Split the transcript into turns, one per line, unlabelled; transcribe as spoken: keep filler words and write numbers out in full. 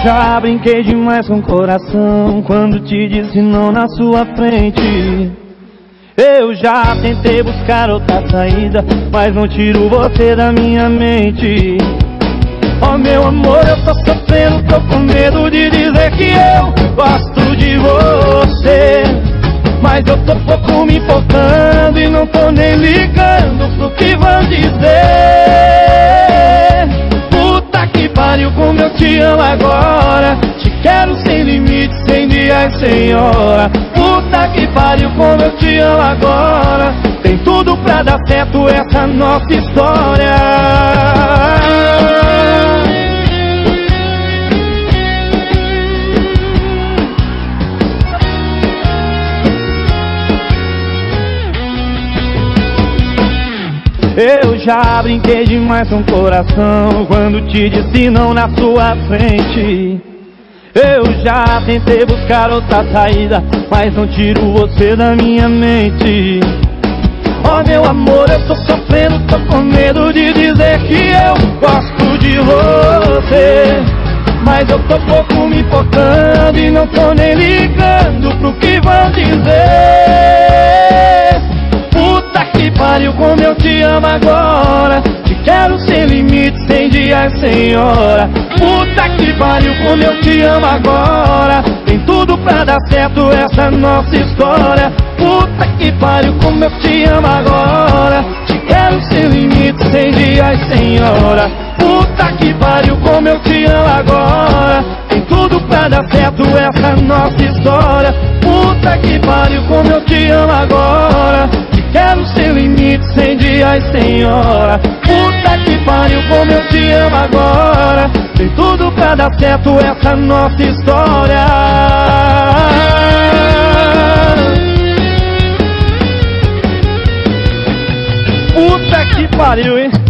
já brinquei demais com o coração quando te disse não na sua frente. Eu já tentei buscar outra saída, mas não tiro você da minha mente. Oh meu amor, eu tô sofrendo, tô com medo de dizer que eu gosto de você, mas eu tô pouco me importando e não tô nem ligando pro que vão dizer. Puta que pariu, como eu te amo agora. Te quero sem limite, sem dia e sem hora. Puta que pariu, como eu te amo agora. Tem tudo pra dar certo essa nossa história. Eu já brinquei demais com o coração quando te disse não na sua frente. Eu já tentei buscar outra saída, mas não tiro você da minha mente. Oh meu amor, eu tô sofrendo, tô com medo de dizer que eu gosto de você, mas eu tô pouco me importando e não tô nem ligando pro que vão dizer. Puta que pariu, como eu te amo agora. Te quero sem limite, sem dia e sem hora. Puta que pariu, como eu te amo agora. Tem tudo pra dar certo essa nossa história. Puta que pariu, como eu te amo agora. Te quero sem limite, sem dia e sem hora. Puta que pariu, como eu te amo agora. Tem tudo pra dar certo essa nossa história. Puta que pariu, como eu te amo agora. Te quero sem limite, sem dia e sem hora. Puta que pariu, como eu te amo agora. Tem tudo pra dar certo essa nossa história. Puta que pariu, hein?